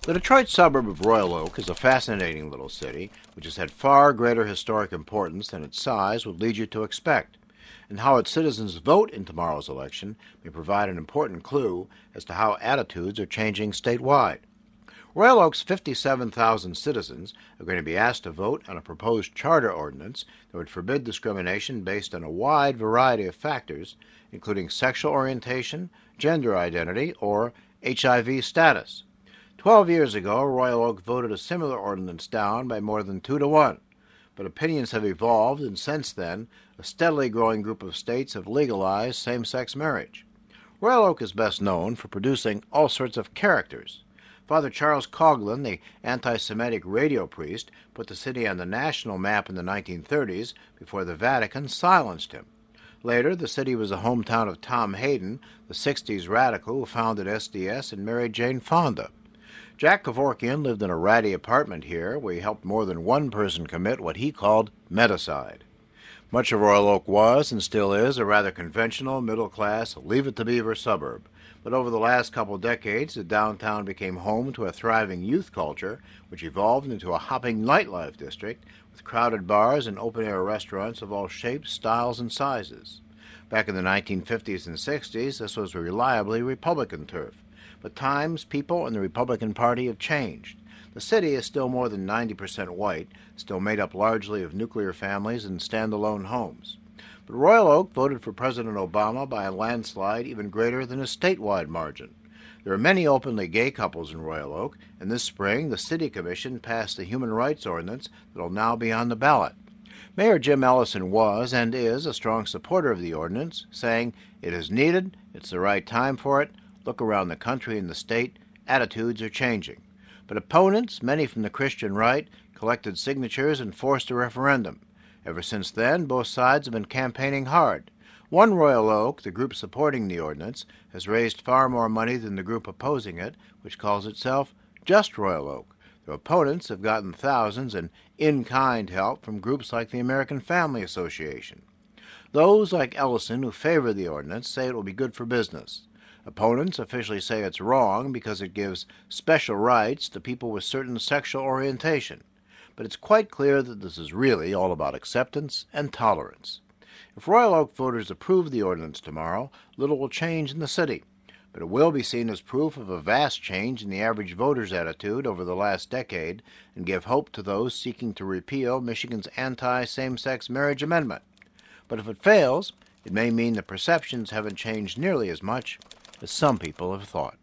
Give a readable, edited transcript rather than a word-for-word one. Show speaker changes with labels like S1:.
S1: The Detroit suburb of Royal Oak is a fascinating little city which has had far greater historic importance than its size would lead you to expect, and how its citizens vote in tomorrow's election may provide an important clue as to how attitudes are changing statewide. Royal Oak's 57,000 citizens are going to be asked to vote on a proposed charter ordinance that would forbid discrimination based on a wide variety of factors, including sexual orientation, gender identity, or HIV status. 12 years ago, Royal Oak voted a similar ordinance down by more than 2-1, but opinions have evolved, and since then, a steadily growing group of states have legalized same-sex marriage. Royal Oak is best known for producing all sorts of characters. Father Charles Coughlin, the anti-Semitic radio priest, put the city on the national map in the 1930s before the Vatican silenced him. Later, the city was the hometown of Tom Hayden, the 60s radical who founded SDS and married Jane Fonda. Jack Kevorkian lived in a ratty apartment here where he helped more than one person commit what he called medicide. Much of Royal Oak was, and still is, a rather conventional, middle-class, leave-it-to-beaver suburb. But over the last couple decades, the downtown became home to a thriving youth culture, which evolved into a hopping nightlife district with crowded bars and open-air restaurants of all shapes, styles, and sizes. Back in the 1950s and 60s, this was reliably Republican turf. But times, people, and the Republican Party have changed. The city is still more than 90% white, still made up largely of nuclear families and standalone homes. But Royal Oak voted for President Obama by a landslide even greater than a statewide margin. There are many openly gay couples in Royal Oak, and this spring the City Commission passed the Human Rights Ordinance that will now be on the ballot. Mayor Jim Ellison was and is a strong supporter of the ordinance, saying, "It is needed, it's the right time for it. Look around the country and the state, attitudes are changing." But opponents, many from the Christian right, collected signatures and forced a referendum. Ever since then, both sides have been campaigning hard. One Royal Oak, the group supporting the ordinance, has raised far more money than the group opposing it, which calls itself Just Royal Oak. The opponents have gotten thousands in in-kind help from groups like the American Family Association. Those like Ellison who favor the ordinance say it will be good for business. Opponents officially say it's wrong because it gives special rights to people with certain sexual orientation. But it's quite clear that this is really all about acceptance and tolerance. If Royal Oak voters approve the ordinance tomorrow, little will change in the city. But it will be seen as proof of a vast change in the average voter's attitude over the last decade and give hope to those seeking to repeal Michigan's anti-same-sex marriage amendment. But if it fails, it may mean the perceptions haven't changed nearly as much as some people have thought.